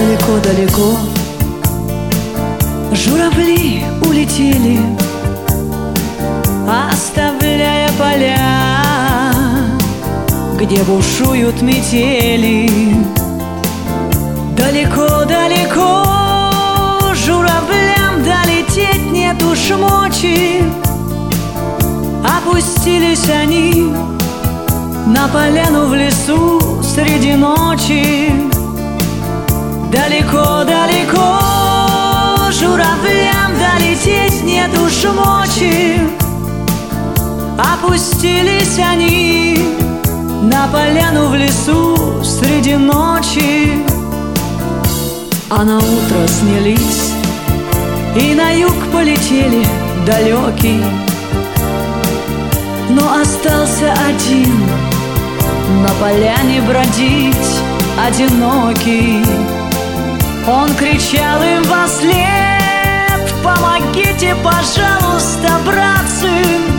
Далеко-далеко журавли улетели, оставляя поля, где бушуют метели. Далеко-далеко журавлям долететь нет уж мочи. Опустились они на поляну в лесу среди ночи. Далеко-далеко журавлям долететь нет уж мочи. Опустились они на поляну в лесу среди ночи. А на утро снялись и на юг полетели далекий. Но остался один на поляне бродить одинокий. Он кричал им вослед: помогите, пожалуйста, братцы,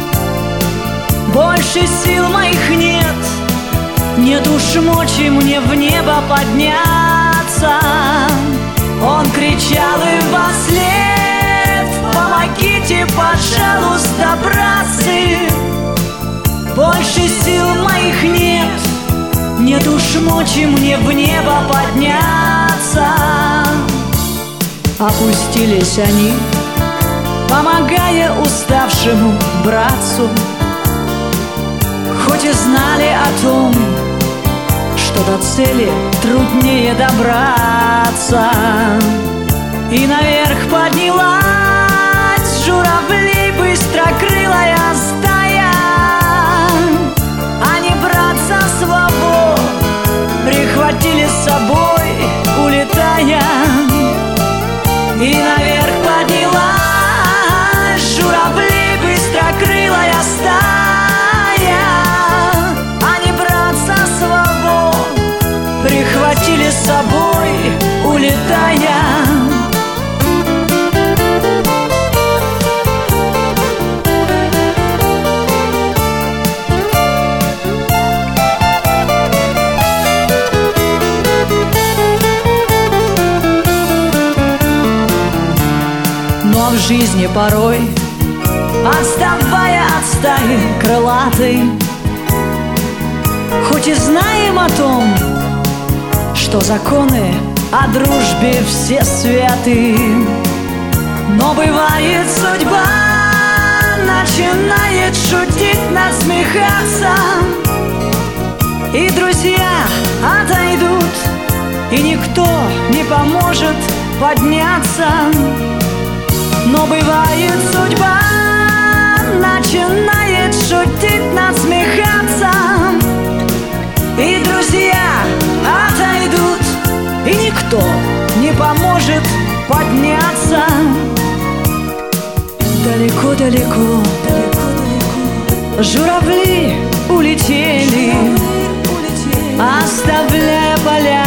больше сил моих нет, нет уж мочи мне в небо подняться. Он кричал им вослед: помогите, пожалуйста, братцы, больше сил моих нет, нет уж мочи мне в небо подняться. Опустились они, помогая уставшему братцу, хоть и знали о том, что до цели труднее добраться. И наверх поднялась журавлей быстрокрылая стая. Они братца своего прихватили с собой, улетая. И наверх поднялась журавлей быстрокрылая стая. Они братца своего прихватили с собой, улетая. Но в жизни порой, отставая от стаи крылатой, хоть и знаем о том, что законы о дружбе все святы, но бывает судьба начинает шутить, насмехаться, и друзья отойдут, и никто не поможет подняться. Но бывает судьба начинает шутить, насмехаться, и друзья отойдут, и никто не поможет подняться. Далеко-далеко журавли улетели, оставляя поля,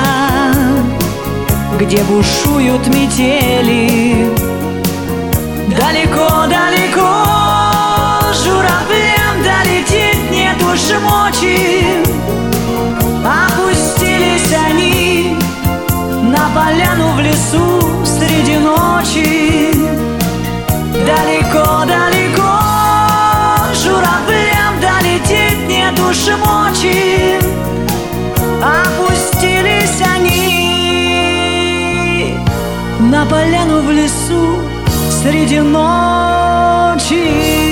где бушуют метели. Далеко-далеко журавлям долететь нет уж мочи. Опустились они на поляну в лесу среди ночи. Далеко-далеко журавлям долететь нет уж мочи. Опустились они на поляну в лесу среди ночи.